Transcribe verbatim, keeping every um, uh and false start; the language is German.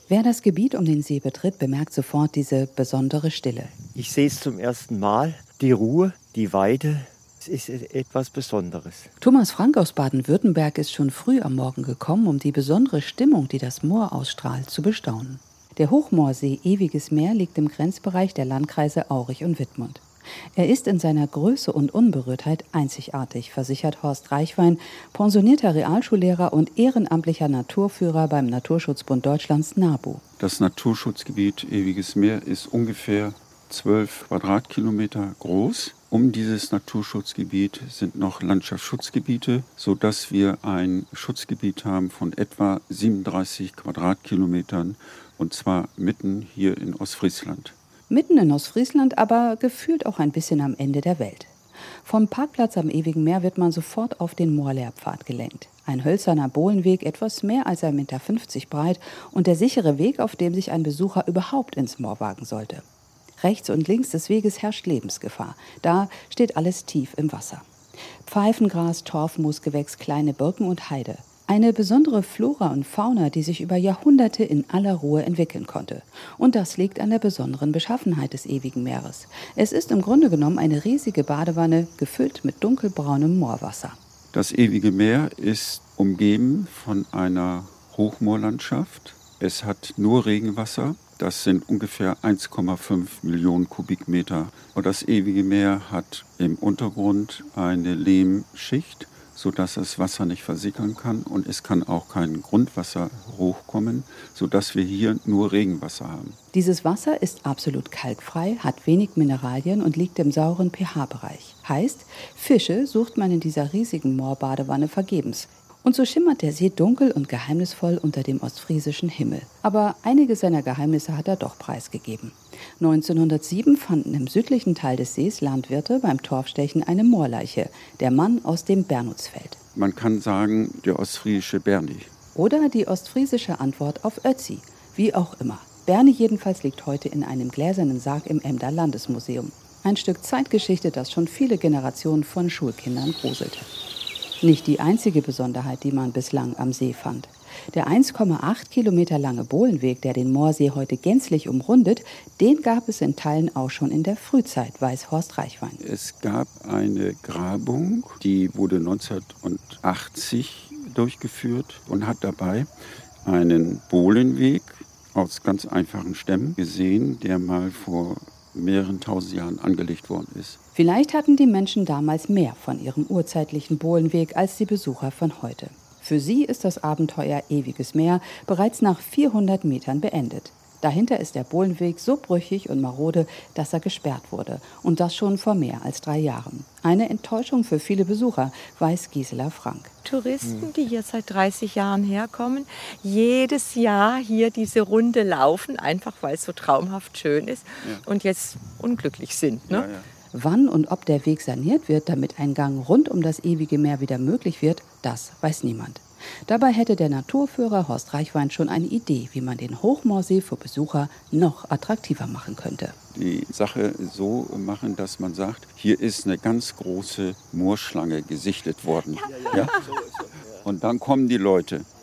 Wer das Gebiet um den See betritt, bemerkt sofort diese besondere Stille. Ich sehe es zum ersten Mal. Die Ruhe, die Weite, es ist etwas Besonderes. Thomas Frank aus Baden-Württemberg ist schon früh am Morgen gekommen, um die besondere Stimmung, die das Moor ausstrahlt, zu bestaunen. Der Hochmoorsee Ewiges Meer liegt im Grenzbereich der Landkreise Aurich und Wittmund. Er ist in seiner Größe und Unberührtheit einzigartig, versichert Horst Reichwein, pensionierter Realschullehrer und ehrenamtlicher Naturführer beim Naturschutzbund Deutschlands NABU. Das Naturschutzgebiet Ewiges Meer ist ungefähr zwölf Quadratkilometer groß. Um dieses Naturschutzgebiet sind noch Landschaftsschutzgebiete, sodass wir ein Schutzgebiet haben von etwa siebenunddreißig Quadratkilometern, und zwar mitten hier in Ostfriesland. Mitten in Ostfriesland, aber gefühlt auch ein bisschen am Ende der Welt. Vom Parkplatz am Ewigen Meer wird man sofort auf den Moorlehrpfad gelenkt. Ein hölzerner Bohlenweg, etwas mehr als ein Meter fünfzig breit und der sichere Weg, auf dem sich ein Besucher überhaupt ins Moor wagen sollte. Rechts und links des Weges herrscht Lebensgefahr. Da steht alles tief im Wasser. Pfeifengras, Torfmoosgewächs, kleine Birken und Heide. Eine besondere Flora und Fauna, die sich über Jahrhunderte in aller Ruhe entwickeln konnte. Und das liegt an der besonderen Beschaffenheit des Ewigen Meeres. Es ist im Grunde genommen eine riesige Badewanne, gefüllt mit dunkelbraunem Moorwasser. Das Ewige Meer ist umgeben von einer Hochmoorlandschaft. Es hat nur Regenwasser. Das sind ungefähr eins Komma fünf Millionen Kubikmeter. Und das Ewige Meer hat im Untergrund eine Lehmschicht, sodass das Wasser nicht versickern kann. Und es kann auch kein Grundwasser hochkommen, sodass wir hier nur Regenwasser haben. Dieses Wasser ist absolut kalkfrei, hat wenig Mineralien und liegt im sauren pH-Bereich. Heißt, Fische sucht man in dieser riesigen Moorbadewanne vergebens. Und so schimmert der See dunkel und geheimnisvoll unter dem ostfriesischen Himmel. Aber einige seiner Geheimnisse hat er doch preisgegeben. neunzehnhundertsieben fanden im südlichen Teil des Sees Landwirte beim Torfstechen eine Moorleiche, der Mann aus dem Bernutzfeld. Man kann sagen, der ostfriesische Berni. Oder die ostfriesische Antwort auf Ötzi, wie auch immer. Berni jedenfalls liegt heute in einem gläsernen Sarg im Emder Landesmuseum. Ein Stück Zeitgeschichte, das schon viele Generationen von Schulkindern gruselte. Nicht die einzige Besonderheit, die man bislang am See fand. Der eins Komma acht Kilometer lange Bohlenweg, der den Moorsee heute gänzlich umrundet, den gab es in Teilen auch schon in der Frühzeit, weiß Horst Reichwein. Es gab eine Grabung, die wurde neunzehnhundertachtzig durchgeführt und hat dabei einen Bohlenweg aus ganz einfachen Stämmen gesehen, der mal vor mehreren tausend Jahren angelegt worden ist. Vielleicht hatten die Menschen damals mehr von ihrem urzeitlichen Bohlenweg als die Besucher von heute. Für sie ist das Abenteuer Ewiges Meer bereits nach vierhundert Metern beendet. Dahinter ist der Bohlenweg so brüchig und marode, dass er gesperrt wurde. Und das schon vor mehr als drei Jahren. Eine Enttäuschung für viele Besucher, weiß Gisela Frank. Touristen, die hier seit dreißig Jahren herkommen, jedes Jahr hier diese Runde laufen, einfach weil es so traumhaft schön ist ja. Und jetzt unglücklich sind. Ne? Ja, ja. Wann und ob der Weg saniert wird, damit ein Gang rund um das Ewige Meer wieder möglich wird, das weiß niemand. Dabei hätte der Naturführer Horst Reichwein schon eine Idee, wie man den Hochmoorsee für Besucher noch attraktiver machen könnte. Die Sache so machen, dass man sagt, hier ist eine ganz große Moorschlange gesichtet worden. Ja? Und dann kommen die Leute.